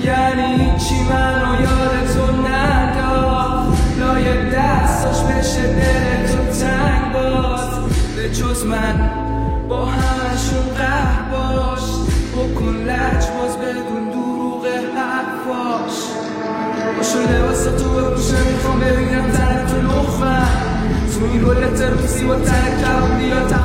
یعنی چی منو یاد تو نداد لای دستاش بشه دل تو تنگ باز به جز من با همشون قهر باش بکن لج باز بدون دروغ حرفاش باشو لباسا تو بپوشه میخوام ببینم تن تو لخمه تو این رولت روسی با تن کبابی یا